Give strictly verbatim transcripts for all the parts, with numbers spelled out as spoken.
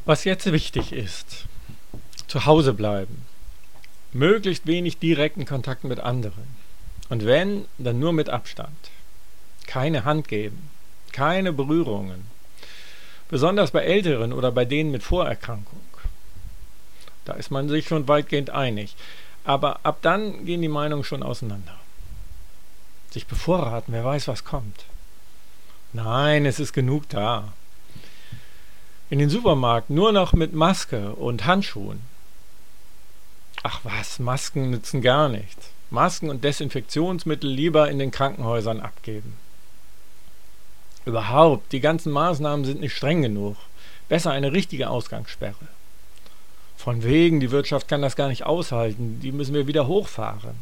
Was jetzt wichtig ist: zu Hause bleiben, möglichst wenig direkten Kontakt mit anderen und wenn, dann nur mit Abstand. Keine Hand geben, keine Berührungen, besonders bei Älteren oder bei denen mit Vorerkrankung. Da ist man sich schon weitgehend einig, aber ab dann gehen die Meinungen schon auseinander. Sich bevorraten, wer weiß, was kommt. Nein, es ist genug da. In den Supermarkt nur noch mit Maske und Handschuhen. Ach was, Masken nützen gar nichts. Masken und Desinfektionsmittel lieber in den Krankenhäusern abgeben. Überhaupt, die ganzen Maßnahmen sind nicht streng genug. Besser eine richtige Ausgangssperre. Von wegen, die Wirtschaft kann das gar nicht aushalten, die müssen wir wieder hochfahren.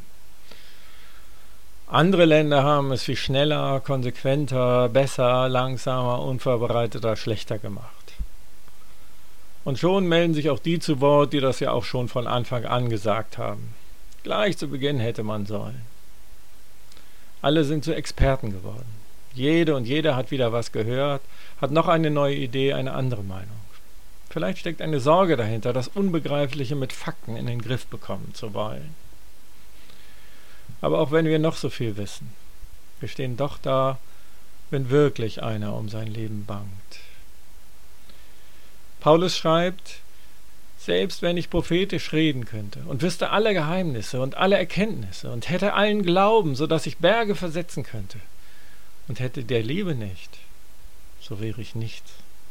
Andere Länder haben es viel schneller, konsequenter, besser, langsamer, unvorbereiteter, schlechter gemacht. Und schon melden sich auch die zu Wort, die das ja auch schon von Anfang an gesagt haben. Gleich zu Beginn hätte man sollen. Alle sind zu Experten geworden. Jede und jeder hat wieder was gehört, hat noch eine neue Idee, eine andere Meinung. Vielleicht steckt eine Sorge dahinter, das Unbegreifliche mit Fakten in den Griff bekommen zu wollen. Aber auch wenn wir noch so viel wissen, wir stehen doch da, wenn wirklich einer um sein Leben bangt. Paulus schreibt: Selbst wenn ich prophetisch reden könnte und wüsste alle Geheimnisse und alle Erkenntnisse und hätte allen Glauben, so dass ich Berge versetzen könnte, und hätte der Liebe nicht, so wäre ich nichts.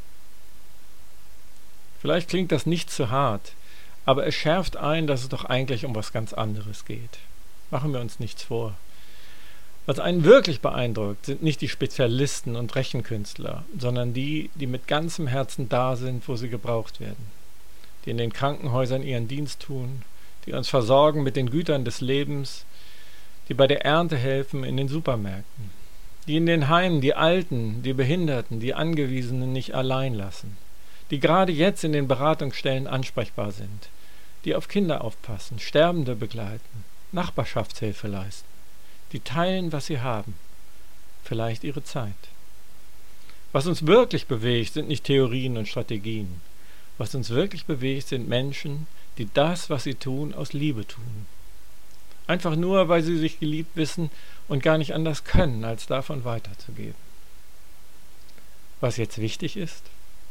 Vielleicht klingt das nicht zu hart, aber es schärft ein, dass es doch eigentlich um was ganz anderes geht. Machen wir uns nichts vor. Was einen wirklich beeindruckt, sind nicht die Spezialisten und Rechenkünstler, sondern die, die mit ganzem Herzen da sind, wo sie gebraucht werden. Die in den Krankenhäusern ihren Dienst tun, die uns versorgen mit den Gütern des Lebens, die bei der Ernte helfen in den Supermärkten, die in den Heimen die Alten, die Behinderten, die Angewiesenen nicht allein lassen, die gerade jetzt in den Beratungsstellen ansprechbar sind, die auf Kinder aufpassen, Sterbende begleiten, Nachbarschaftshilfe leisten, die teilen, was sie haben, vielleicht ihre Zeit. Was uns wirklich bewegt, sind nicht Theorien und Strategien. Was uns wirklich bewegt, sind Menschen, die das, was sie tun, aus Liebe tun. Einfach nur, weil sie sich geliebt wissen und gar nicht anders können, als davon weiterzugeben. Was jetzt wichtig ist?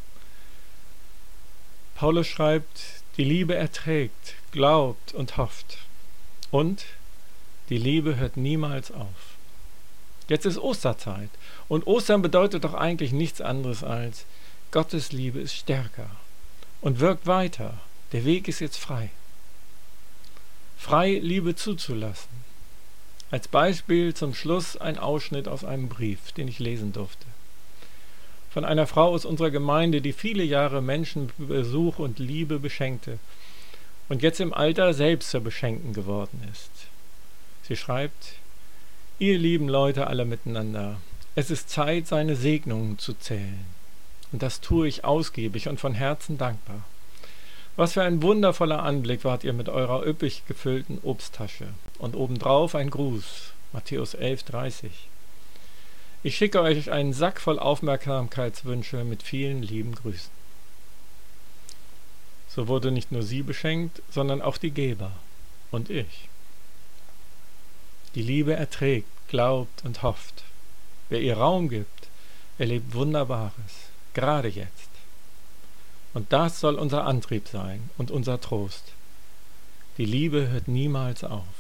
Paulus schreibt: Die Liebe erträgt, glaubt und hofft. Und die Liebe hört niemals auf. Jetzt ist Osterzeit und Ostern bedeutet doch eigentlich nichts anderes als: Gottes Liebe ist stärker und wirkt weiter. Der Weg ist jetzt frei. Frei, Liebe zuzulassen. Als Beispiel zum Schluss ein Ausschnitt aus einem Brief, den ich lesen durfte. Von einer Frau aus unserer Gemeinde, die viele Jahre Menschen mit Besuch und Liebe beschenkte und jetzt im Alter selbst zur Beschenkten geworden ist. Sie schreibt: Ihr lieben Leute alle miteinander, es ist Zeit, seine Segnungen zu zählen. Und das tue ich ausgiebig und von Herzen dankbar. Was für ein wundervoller Anblick wart ihr mit eurer üppig gefüllten Obsttasche. Und obendrauf ein Gruß, Matthäus elf dreißig. Ich schicke euch einen Sack voll Aufmerksamkeitswünsche mit vielen lieben Grüßen. So wurde nicht nur sie beschenkt, sondern auch die Geber und ich. Die Liebe erträgt, glaubt und hofft. Wer ihr Raum gibt, erlebt Wunderbares, gerade jetzt. Und das soll unser Antrieb sein und unser Trost. Die Liebe hört niemals auf.